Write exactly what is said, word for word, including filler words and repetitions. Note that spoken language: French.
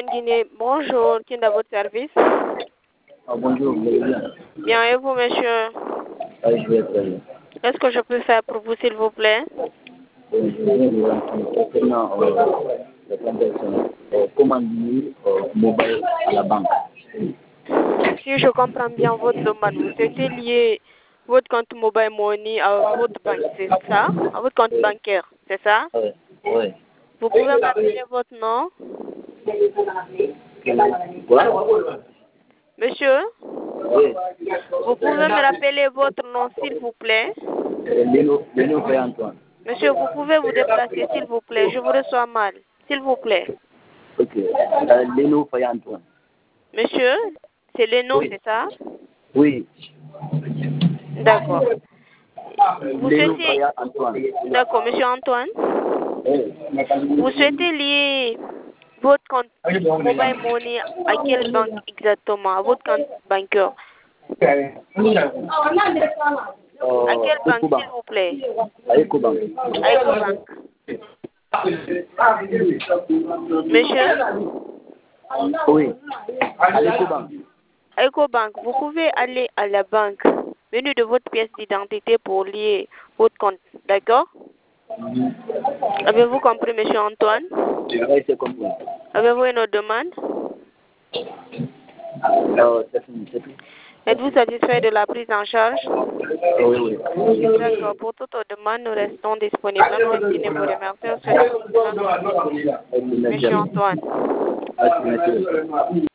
Capitaine Guinée, bonjour, qui est à votre service? Ah, bonjour, vous allez bien? Bien, et vous, monsieur? Ah, je vais très bien. Qu'est-ce que je peux faire pour vous, s'il vous plaît? Euh, je viens de vous rencontrer concernant euh, la transaction. Euh, comment lier euh, mobile à la banque? Si je comprends bien votre demande, vous souhaitez lier votre compte mobile money à votre banque, c'est ça? À votre compte Oui, bancaire, c'est ça? oui, oui. Vous pouvez m'appeler votre nom? Quoi? Monsieur? Oui. Vous pouvez me rappeler votre nom, s'il vous plaît? Euh, Léno, Léno Faye Antoine. Monsieur, vous pouvez vous déplacer, s'il vous plaît? Je vous reçois mal. S'il vous plaît. Ok. Euh, Léno Faye Antoine. Monsieur, c'est le nom, Oui. c'est ça? Oui. D'accord. Vous Léno souhaitez... Faye Antoine. D'accord, monsieur Antoine. Oui. Vous souhaitez lier votre compte mobile money à quelle banque exactement? À votre compte bancaire? Euh, À quelle banque, Ecobank. s'il vous plaît? À Ecobank. À Ecobank. Monsieur? Oui. À Ecobank. À Ecobank, vous pouvez aller à la banque, menu de votre pièce d'identité pour lier votre compte. D'accord? Avez-vous compris, monsieur Antoine? Oui, c'est compris. Avez-vous une autre demande? Euh, c'est fini, c'est tout. Êtes-vous satisfait de la prise en charge? Oui, oui. D'accord. Pour toute autre demande, nous restons disponibles. Nous aussi, nous vous remercions. Monsieur Antoine. Merci. Monsieur Antoine. Merci.